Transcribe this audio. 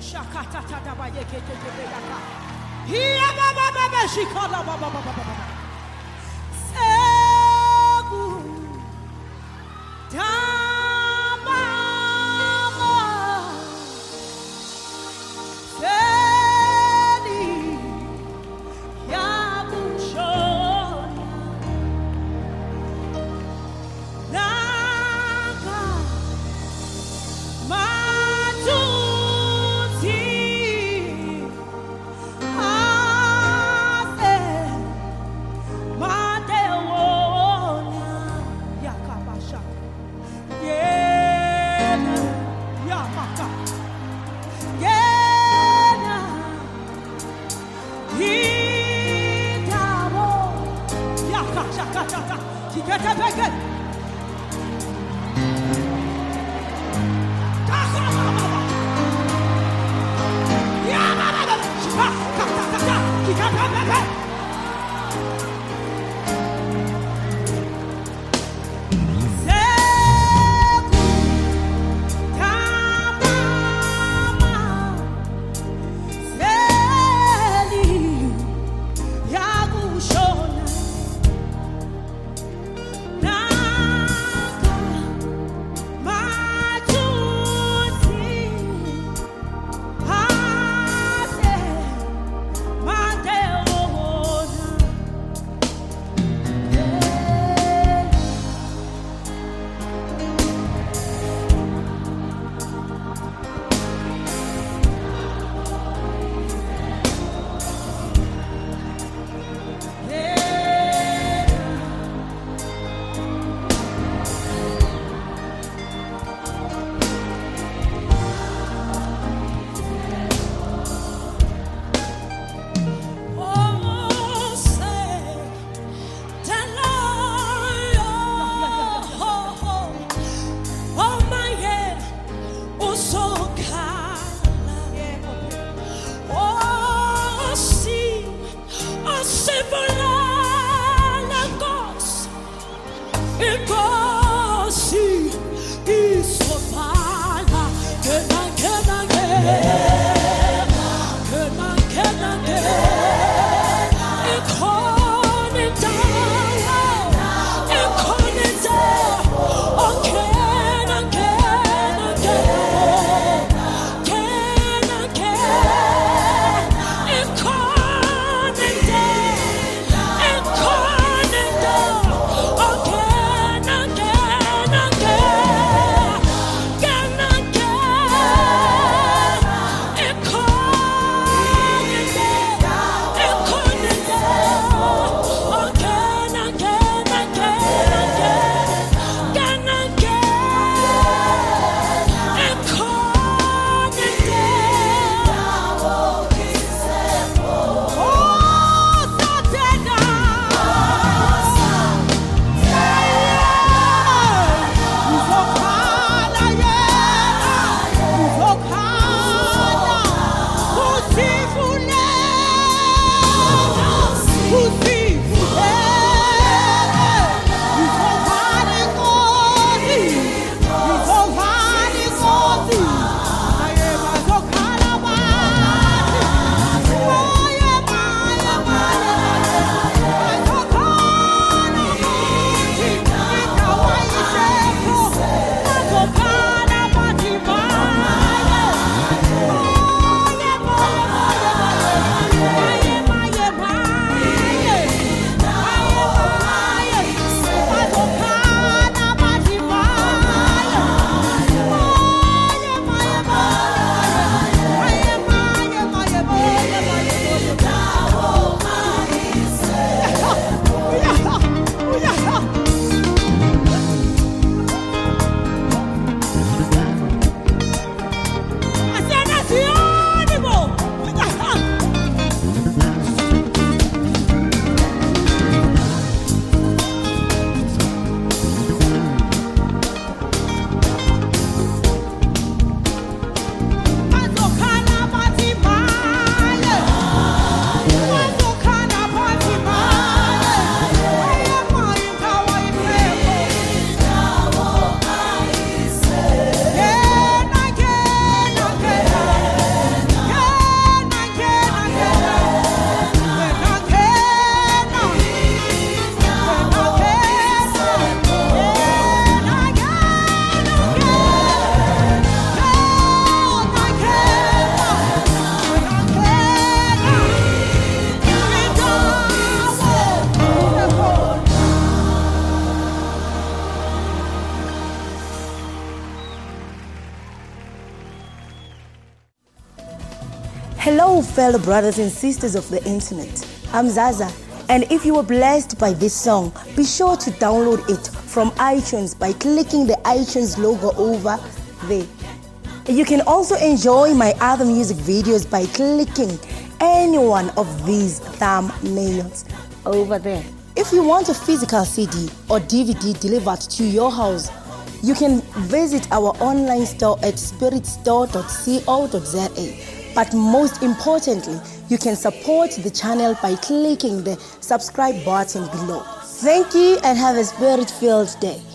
Shakata tadaba yekete yaka. Hiya baba baba shikala baba baba baba. Segu dama feli ya bushona naka matuti ase Hello, fellow brothers and sisters of the internet. I'm Zaza, and if you were blessed by this song, be sure to download it from iTunes by clicking the iTunes logo over there. You can also enjoy my other music videos by clicking any one of these thumbnails over there. If you want a physical CD or DVD delivered to your house, you can visit our online store at spiritstore.co.za. But most importantly, you can support the channel by clicking the subscribe button below. Thank you and have a spirit-filled day.